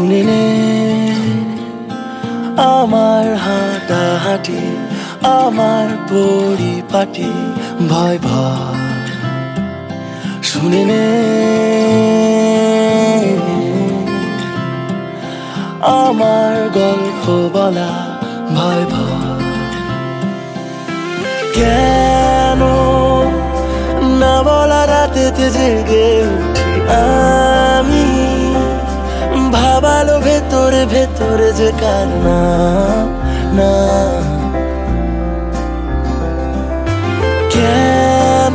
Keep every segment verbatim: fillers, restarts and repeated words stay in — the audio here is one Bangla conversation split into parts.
শুনে নে আমার হাঁটাহাঁটি, আমার পরিপাটি ভয় ভয়। শুনে নে আমার গল্প বলা ভয় ভয়। কেন না বলা রাতেতে জেগে উঠি আমি, ভাবালো ভেতরে ভেতরে যে কার না না। কেন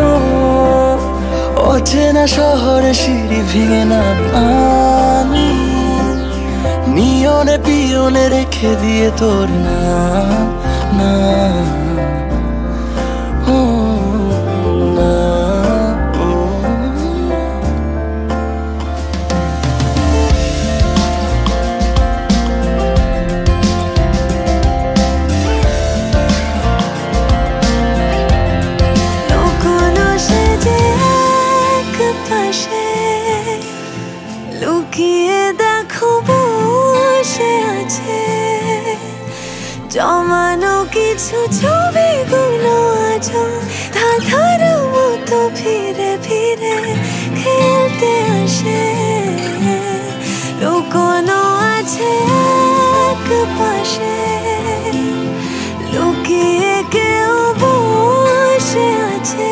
অচেনা শহরে সিঁড়ি ভেঙে নাম আমি, নিয়নে পিয়নে রেখে দিয়ে তোর নাম না। লুকিয়ে দেখো বসে আছে জমানো কিছু ছবিগুলো, আজ ধাঁধার মতো ফিরে ফিরে খেলতে আসে। লুকোনো আছে এক পাশে, লুকিয়ে কেউ বসে আছে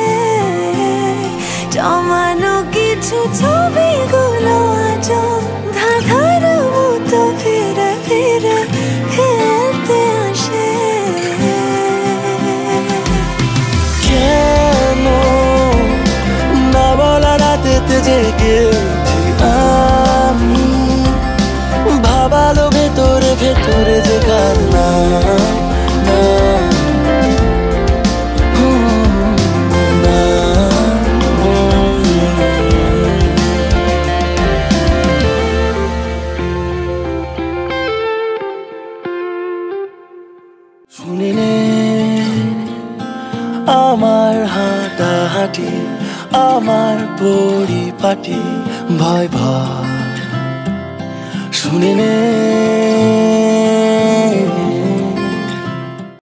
জমানো কিছু ছবিগুলো, আজ ধাঁধার মতো ফিরে ফিরে খেলতে আসে। কেন না বলা রাতেতে জেগে উঠি আমি, ভাবালো ভেতরে ভেতরে যে কার না না। শুনে নে আমার হাঁটাহাঁটি, আমার পরিপাটি ভয় ভয়। শুনে নে